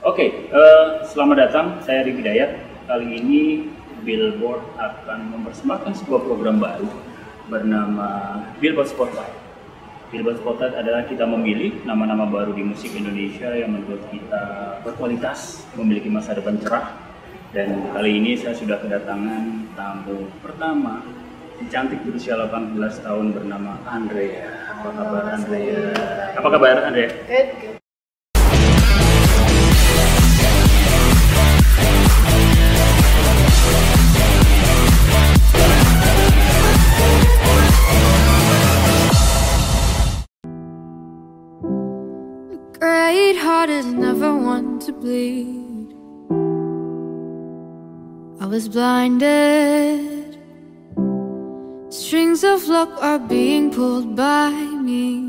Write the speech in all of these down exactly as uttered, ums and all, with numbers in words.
Oke, uh, selamat datang. Saya Rik Hidayat. Kali ini Billboard akan mempersembahkan sebuah program baru bernama Billboard Spotlight. Billboard Spotlight adalah kita memilih nama-nama baru di musik Indonesia yang menurut kita berkualitas, memiliki masa depan cerah. Dan kali ini saya sudah kedatangan tamu pertama, cantik berusia delapan belas tahun bernama Andrea. Apa kabar Andrea? Apa kabar Andrea? Good, good. Great hearted never want to bleed. I was blinded. Strings of luck are being pulled by me.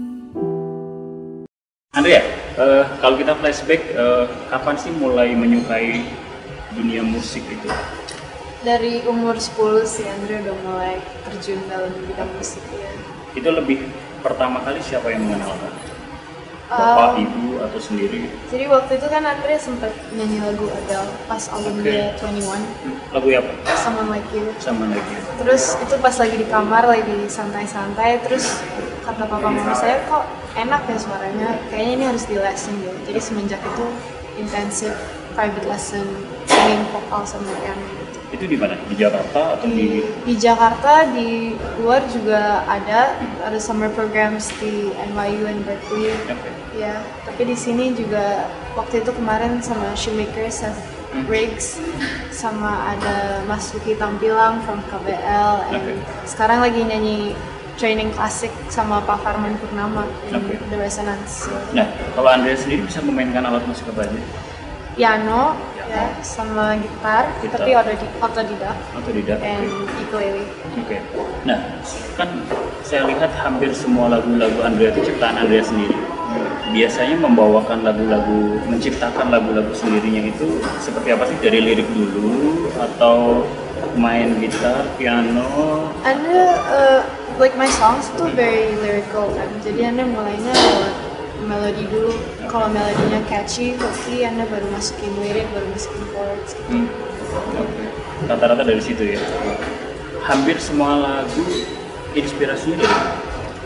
Andrea, uh, kalau kita flashback, uh, kapan sih mulai menyukai dunia musik itu? Dari umur sepuluh sih Andre udah mulai terjun dalam bidang musik ya. Itu lebih pertama kali siapa yang mengenalkan? Bapak, Um, ibu, atau sendiri? Jadi waktu itu kan Andre sempat nyanyi lagu Adele pas album Oke. dia twenty one, Lagu apa? Someone Like You. Sama lagi. Terus itu pas lagi di kamar lagi santai-santai, terus kata papa mama saya kok enak ya suaranya, kayaknya ini harus di lesson deh. Jadi semenjak itu intensif private lesson singing vokal sama piano gitu. Itu di mana? Di Jakarta atau Di, di? di Jakarta, di luar juga ada ada summer programs di N Y U and Berkeley. Oke. Ya, tapi di sini juga waktu itu kemarin sama Shoemaker, Seth Briggs, sama ada Mas Luki Tampilang from K B L, and Oke. sekarang lagi nyanyi training klasik sama Pak Farman Purnama in Oke. The Resonance. So, Nah, kalau Andrea sendiri bisa memainkan alat musik apa aja? piano, ya, sama gitar, Gitar. tapi otodidak, otodidak Otodidak. and Oke. ukulele. Oke. Nah, kan saya lihat hampir semua lagu-lagu Andrea itu ciptaan Andrea sendiri. Biasanya membawakan lagu-lagu, menciptakan lagu-lagu sendirinya itu seperti apa sih? Dari lirik dulu atau main gitar, piano? Anda, uh, like my songs tuh very lyrical kan, jadi Anda mulainya lewat melodi dulu. Kalau melodinya catchy, hooky, Anda baru masukin lirik, baru masukin chords gitu. Hmm. Oke. Rata-rata dari situ ya. Hampir semua lagu inspirasinya dari mana?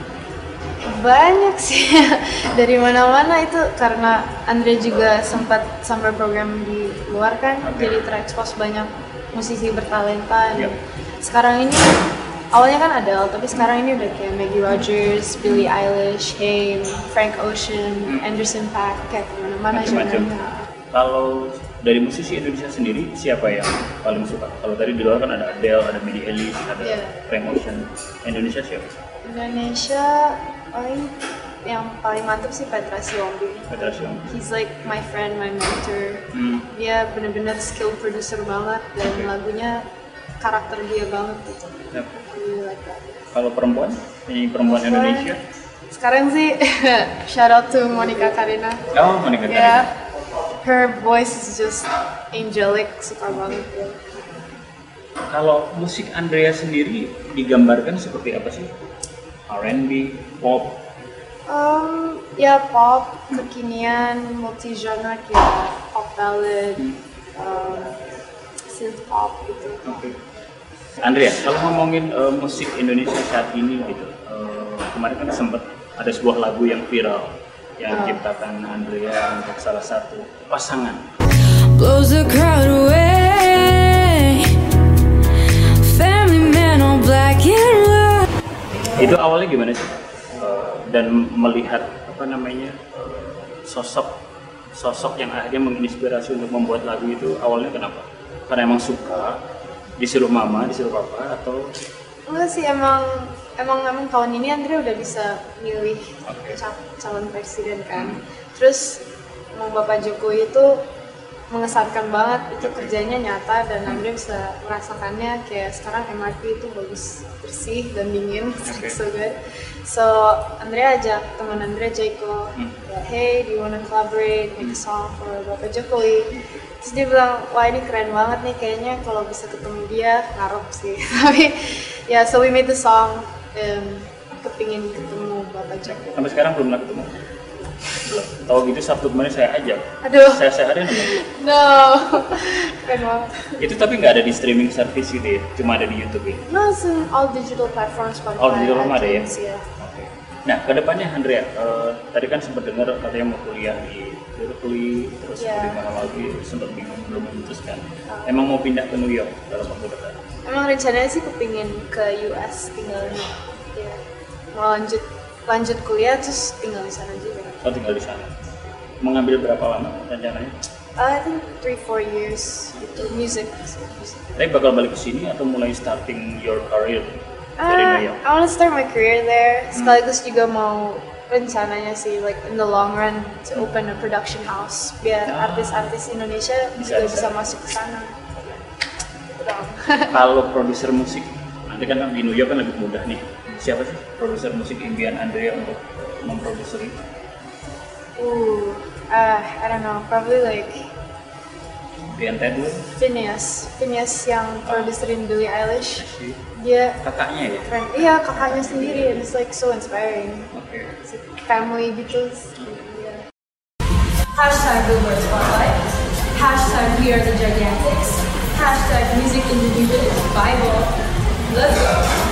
Banyak sih, dari mana-mana itu karena Andre juga sempat summer program di luar kan, Oke. jadi terekspos banyak musisi bertalenta. Yep. Sekarang ini awalnya kan Adele, tapi sekarang ini udah kayak Maggie Rogers, Billie Eilish, Haim, Frank Ocean, Hmm. Anderson .Paak, kayak kemana-mana Macam-macam. genrenya. Kalau dari musisi Indonesia sendiri, siapa yang paling suka? Kalau tadi di luar kan ada Adele, ada Billie Eilish, ada Iya. Frank Ocean. Indonesia siapa? Indonesia paling yang paling mantap sih Petra Sihombing. Petra Sihombing. He's like my friend, my mentor. Hmm. Dia benar-benar skill producer banget dan Oke. lagunya karakter dia banget gitu. Ya. I really like that. Kalau perempuan, penyanyi perempuan Indonesia? Sekarang sih shout out to Monica Karina. Oh, Monica Ya, Karina. her voice is just angelic, suka banget ya. Kalau musik Andrea sendiri digambarkan seperti apa sih? R and B, pop, Um, ya pop, kekinian, multi genre kayak pop ballad, um, synth pop gitu. Oke. Andrea, kalau ngomongin uh, musik Indonesia saat ini gitu, uh, kemarin kan sempat ada sebuah lagu yang viral yang Oh. diciptakan Andrea untuk salah satu pasangan. Blows the crowd away. Family man all black and white. Itu awalnya gimana sih? Uh, dan melihat apa namanya uh, sosok sosok yang akhirnya menginspirasi untuk membuat lagu itu awalnya kenapa? Karena emang suka, disuruh mama, disuruh papa, atau Enggak sih, emang emang emang tahun ini Andre udah bisa milih Oke. cal- calon presiden kan. Terus mau Bapak Jokowi itu mengesankan banget, itu kerjanya nyata dan Andre bisa merasakannya kayak sekarang M R T itu bagus, bersih dan dingin, Oke. so good. So Andre ajak teman Andre Jaiko, Hmm. ya, hey, do you wanna collaborate, make a song for Bapak Jokowi? Terus dia bilang, wah ini keren banget nih, kayaknya kalau bisa ketemu dia, ngarep sih. Tapi ya, so we made the song, um, kepingin ketemu Bapak Jokowi. sampai sekarang belum pernah ketemu? Tahu gitu Sabtu kemarin saya ajak. Aduh. Saya sehari nonton. No. Keren banget. Itu tapi nggak ada di streaming service gitu ya, cuma ada di YouTube ya. No, it's in all digital platforms. Spotify, All digital ada ya. iTunes, ya. Oke. Nah, kedepannya Andrea, uh, tadi kan sempat dengar katanya mau kuliah di Berkeley, terus Yeah. di mana lagi, sempat bingung belum memutuskan. Emang mau pindah ke New York dalam waktu dekat? Emang rencananya sih kepingin ke U S tinggalnya. Ya. Mau lanjut lanjut kuliah terus tinggal di sana juga. Oh, tinggal di sana. Mengambil berapa lama rencananya? Uh, I think three four years gitu music. music. Tapi bakal balik ke sini atau mulai starting your career dari New Uh, York? I want to start my career there. Sekaligus juga mau rencananya sih like in the long run to open a production house biar Ah. artis-artis Indonesia Bisa, juga bisa. bisa masuk ke sana. Gitu dong. Kalau produser musik, nanti kan di New York kan lebih mudah nih. Siapa sih produser musik impian Andrea untuk memproduksi? Ooh, uh, I don't know, probably like Brian Tedler? Phineas. Phineas yang produserin Billie Eilish. Si Dia kakaknya ya? keren. Iya, kakaknya sendiri and it's like so inspiring. Oke. It's like family gitu. Yeah. Hashtag Billboard Spotlight. Hashtag We Are the Gigantics. Hashtag Music in the New Bible. Let's go.